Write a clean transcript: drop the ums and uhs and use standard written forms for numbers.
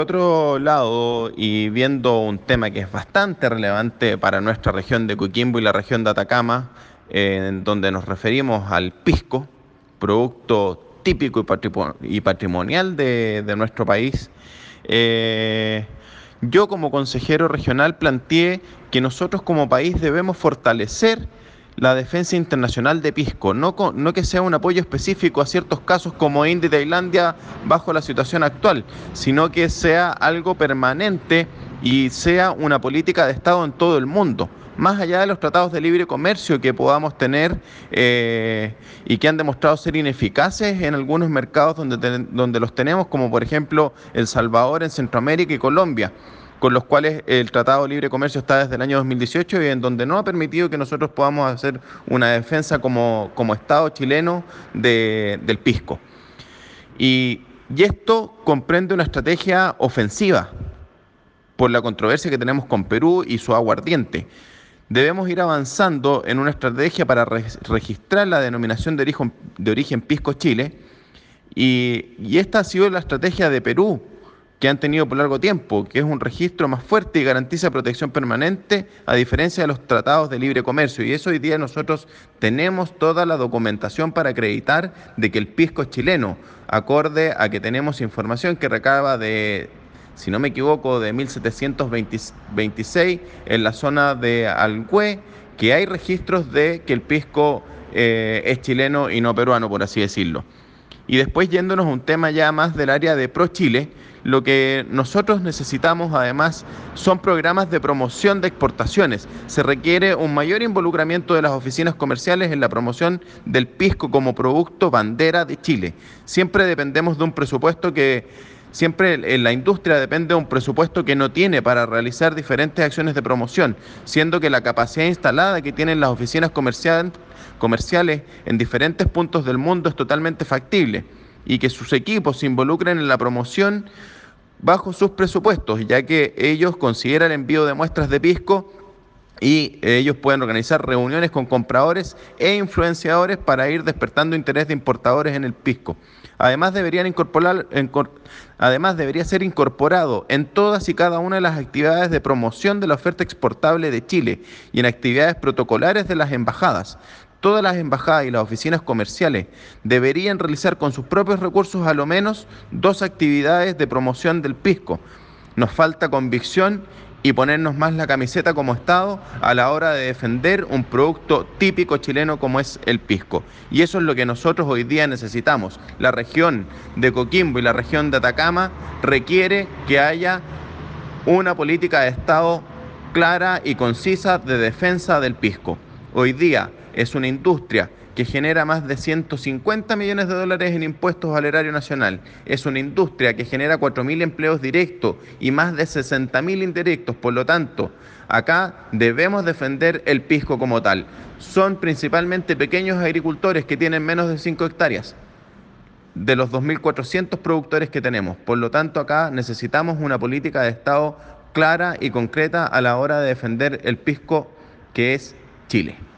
Por otro lado, y viendo un tema que es bastante relevante para nuestra región de Coquimbo y la región de Atacama, en donde nos referimos al pisco, producto típico y patrimonial de nuestro país, eh, yo como consejero regional planteé que nosotros como país debemos fortalecer la defensa internacional de pisco, no que sea un apoyo específico a ciertos casos como India y Tailandia bajo la situación actual, sino que sea algo permanente y sea una política de Estado en todo el mundo, más allá de los tratados de libre comercio que podamos tener y que han demostrado ser ineficaces en algunos mercados donde los tenemos, como por ejemplo El Salvador en Centroamérica y Colombia, con los cuales el Tratado de Libre Comercio está desde el año 2018 y en donde no ha permitido que nosotros podamos hacer una defensa como Estado chileno del pisco. Y, y esto comprende una estrategia ofensiva por la controversia que tenemos con Perú y su aguardiente. Debemos ir avanzando en una estrategia para registrar la denominación de origen Pisco Chile y esta ha sido la estrategia de Perú que han tenido por largo tiempo, que es un registro más fuerte y garantiza protección permanente a diferencia de los tratados de libre comercio. Y eso hoy día nosotros tenemos toda la documentación para acreditar de que el pisco es chileno, acorde a que tenemos información que recaba de, si no me equivoco, de 1726 en la zona de Algüe, que hay registros de que el pisco es chileno y no peruano, por así decirlo. Y después yéndonos a un tema ya más del área de Pro Chile, lo que nosotros necesitamos además son programas de promoción de exportaciones. Se requiere un mayor involucramiento de las oficinas comerciales en la promoción del pisco como producto bandera de Chile. Siempre dependemos de un presupuesto Siempre en la industria depende de un presupuesto que no tiene para realizar diferentes acciones de promoción, siendo que la capacidad instalada que tienen las oficinas comerciales en diferentes puntos del mundo es totalmente factible y que sus equipos se involucren en la promoción bajo sus presupuestos, ya que ellos consideran el envío de muestras de pisco y ellos pueden organizar reuniones con compradores e influenciadores para ir despertando interés de importadores en el pisco. Además, además debería ser incorporado en todas y cada una de las actividades de promoción de la oferta exportable de Chile y en actividades protocolares de las embajadas. Todas las embajadas y las oficinas comerciales deberían realizar con sus propios recursos a lo menos 2 actividades de promoción del pisco. Nos falta convicción y ponernos más la camiseta como Estado a la hora de defender un producto típico chileno como es el pisco. Y eso es lo que nosotros hoy día necesitamos. La región de Coquimbo y la región de Atacama requiere que haya una política de Estado clara y concisa de defensa del pisco. Hoy día es una industria que genera más de 150 millones de dólares en impuestos al erario nacional. Es una industria que genera 4.000 empleos directos y más de 60.000 indirectos. Por lo tanto, acá debemos defender el pisco como tal. Son principalmente pequeños agricultores que tienen menos de 5 hectáreas de los 2.400 productores que tenemos. Por lo tanto, acá necesitamos una política de Estado clara y concreta a la hora de defender el pisco que es Chile.